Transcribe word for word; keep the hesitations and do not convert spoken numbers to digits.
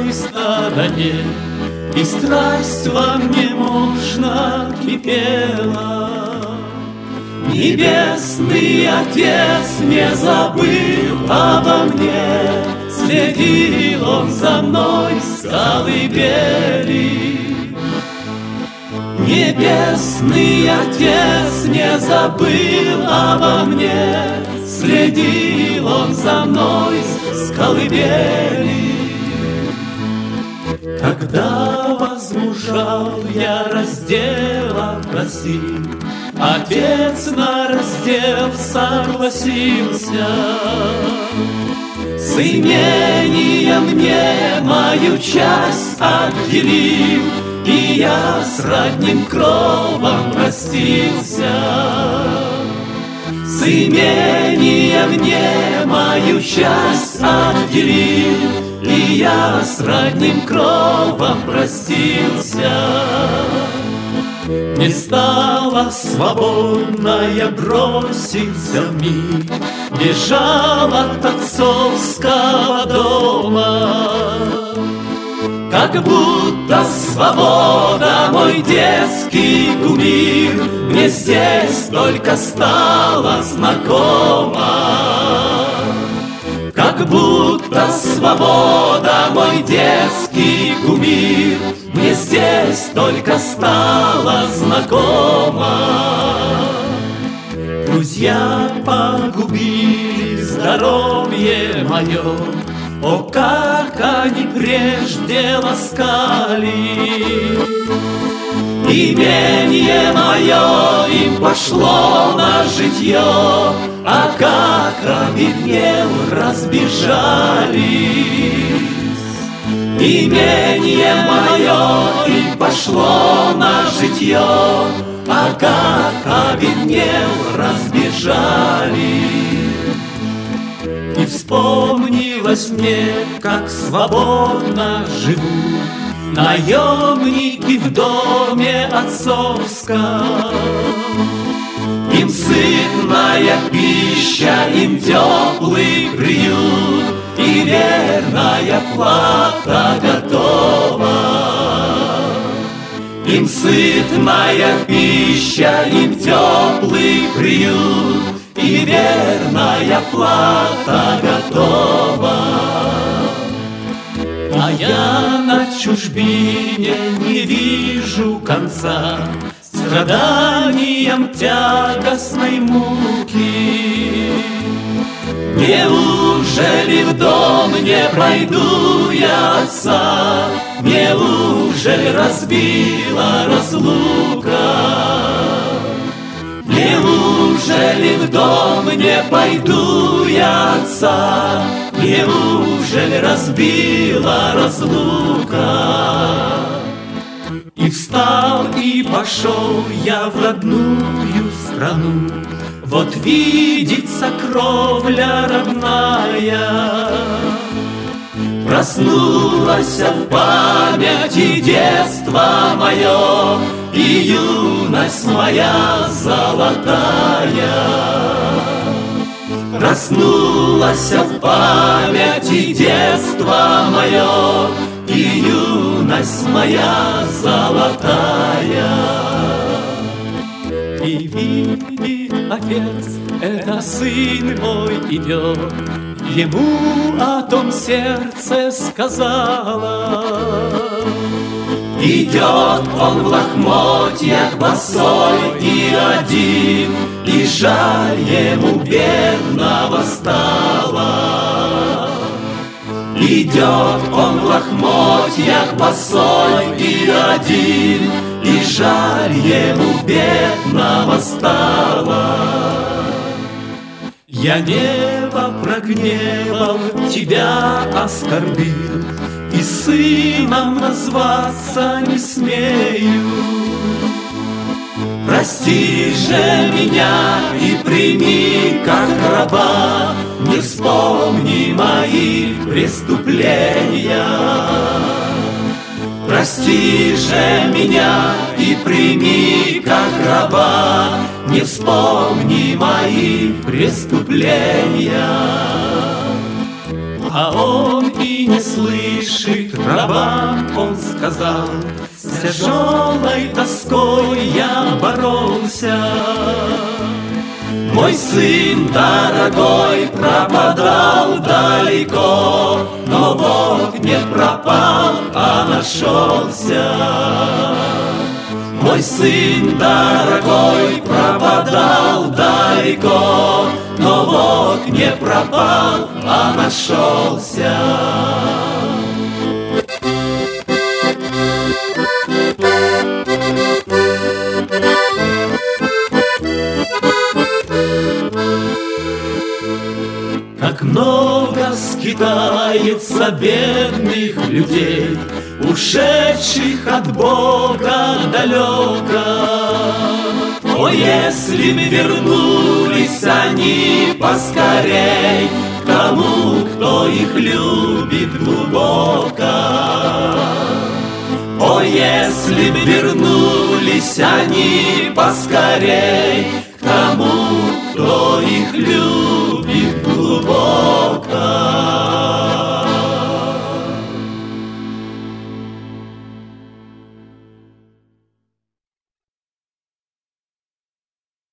той стороне, и страсть во мне мощно кипела. Небесный Отец не забыл обо мне, следил Он за мной с колыбели. Небесный Отец не забыл обо мне, следил Он за мной с колыбели. Когда возмужал я раздела просил, Отец на раздел согласился. С имения мне мою часть отделил, и я с родним кровом простился. С имения мне мою часть отделил, и я с родним кровом простился. Не стала свободная, бросился в мир, бежал от отцовского дома. Как будто свобода, мой детский кумир, мне здесь только стала знакома. Как будто свобода, мой детский кумир, мне здесь только стала знакома. Друзья погубили здоровье мое, о, как они прежде ласкали. Имение мое им пошло на житье, а как обеднел, разбежались. Имение мое им пошло на житье, а как обеднел, разбежались. И вспомнилось мне, как свободно живу наемники в доме отцовском. Им сытная пища, им теплый приют, и верная плата готова. Им сытная пища, им теплый приют, и верная плата готова. А я на чужбине не вижу конца страданиям тягостной муки. Неужели в дом не пройду я отца? Неужели разбила разлука? Неужели в дом не пойду я отца? Неужели разбила разлука? И встал, и пошел я в родную страну, вот видится кровля родная. Проснулась в памяти детство мое и юность моя золотая. Проснулась в памяти детство мое и юность моя золотая. И видит Отец, это сын мой идет, ему о том сердце сказала. Идет он в лохмотьях босой и один, и жаль ему бедного стало. Идет он в лохмотьях босой и один, и жаль ему бедного стало. Я небо прогневал, тебя оскорбил, и сыном назваться не смею. Прости же меня и прими как раба, не вспомни мои преступления. Прости же меня и прими как раба, не вспомни мои преступления. А он и не слышит гробам он сказал: с тяжелой тоской я боролся. Мой сын дорогой пропадал далеко, но вот не пропал, а нашелся. Мой сын дорогой пропадал далеко, но вот не пропал, а нашелся. Как много скитается бедных людей, ушедших от Бога далеко. О, если б вернулись они поскорей к тому, кто их любит глубоко. О, если б вернулись они поскорей к тому, кто их любит глубоко.